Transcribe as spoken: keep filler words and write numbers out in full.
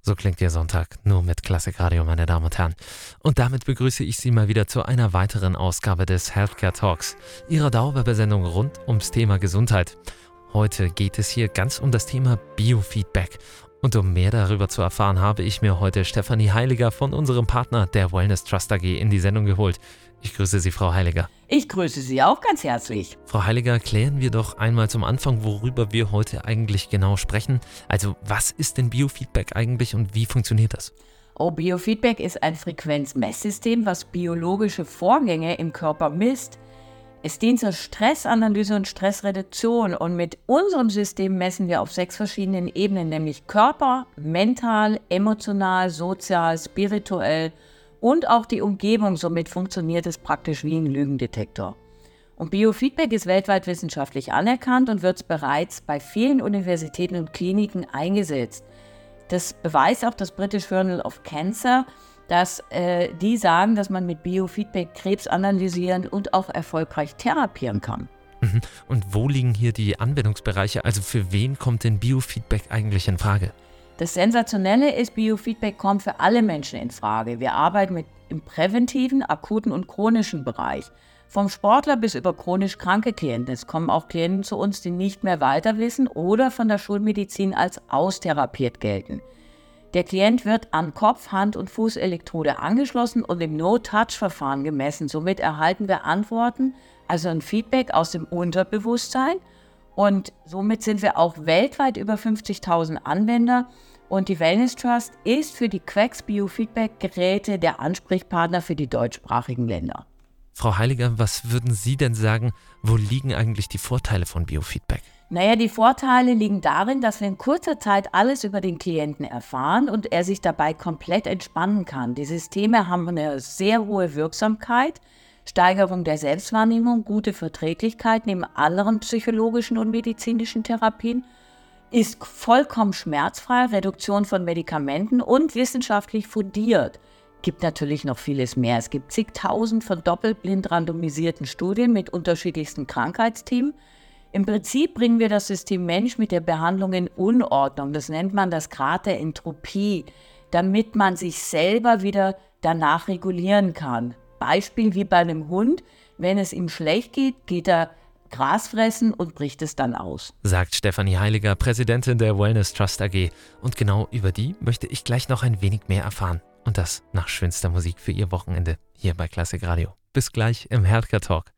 So klingt Ihr Sonntag, nur mit Klassikradio, meine Damen und Herren. Und damit begrüße ich Sie mal wieder zu einer weiteren Ausgabe des Healthcare Talks, Ihrer Dauerwerbesendung rund ums Thema Gesundheit. Heute geht es hier ganz um das Thema Biofeedback. Und um mehr darüber zu erfahren, habe ich mir heute Stefanie Heiliger von unserem Partner, der Wellness Trust A G, in die Sendung geholt. Ich grüße Sie, Frau Heiliger. Ich grüße Sie auch ganz herzlich. Frau Heiliger, klären wir doch einmal zum Anfang, worüber wir heute eigentlich genau sprechen. Also, was ist denn Biofeedback eigentlich und wie funktioniert das? Oh, Biofeedback ist ein Frequenzmesssystem, was biologische Vorgänge im Körper misst. Es dient zur Stressanalyse und Stressreduktion und mit unserem System messen wir auf sechs verschiedenen Ebenen, nämlich Körper, mental, emotional, sozial, spirituell und auch die Umgebung. Somit funktioniert es praktisch wie ein Lügendetektor. Und Biofeedback ist weltweit wissenschaftlich anerkannt und wird bereits bei vielen Universitäten und Kliniken eingesetzt. Das beweist auch das British Journal of Cancer, dass äh, die sagen, dass man mit Biofeedback Krebs analysieren und auch erfolgreich therapieren kann. Und wo liegen hier die Anwendungsbereiche? Also für wen kommt denn Biofeedback eigentlich in Frage? Das Sensationelle ist, Biofeedback kommt für alle Menschen in Frage. Wir arbeiten mit im präventiven, akuten und chronischen Bereich. Vom Sportler bis über chronisch kranke Klienten. Es kommen auch Klienten zu uns, die nicht mehr weiter wissen oder von der Schulmedizin als austherapiert gelten. Der Klient wird an Kopf-, Hand- und Fußelektrode angeschlossen und im No-Touch-Verfahren gemessen. Somit erhalten wir Antworten, also ein Feedback aus dem Unterbewusstsein. Und somit sind wir auch weltweit über fünfzigtausend Anwender. Und die Wellness Trust ist für die Quacks Biofeedback-Geräte der Ansprechpartner für die deutschsprachigen Länder. Frau Heiliger, was würden Sie denn sagen, wo liegen eigentlich die Vorteile von Biofeedback? Naja, die Vorteile liegen darin, dass wir in kurzer Zeit alles über den Klienten erfahren und er sich dabei komplett entspannen kann. Die Systeme haben eine sehr hohe Wirksamkeit, Steigerung der Selbstwahrnehmung, gute Verträglichkeit neben anderen psychologischen und medizinischen Therapien, ist vollkommen schmerzfrei, Reduktion von Medikamenten und wissenschaftlich fundiert. Gibt natürlich noch vieles mehr. Es gibt zigtausend von doppelblind randomisierten Studien mit unterschiedlichsten Krankheitsthemen. Im Prinzip bringen wir das System Mensch mit der Behandlung in Unordnung. Das nennt man das Grad der Entropie, damit man sich selber wieder danach regulieren kann. Beispiel wie bei einem Hund, wenn es ihm schlecht geht, geht er Gras fressen und bricht es dann aus. Sagt Stefanie Heiliger, Präsidentin der Wellness Trust A G. Und genau über die möchte ich gleich noch ein wenig mehr erfahren. Und das nach schönster Musik für Ihr Wochenende hier bei Klassikradio. Bis gleich im Healthcare Talk.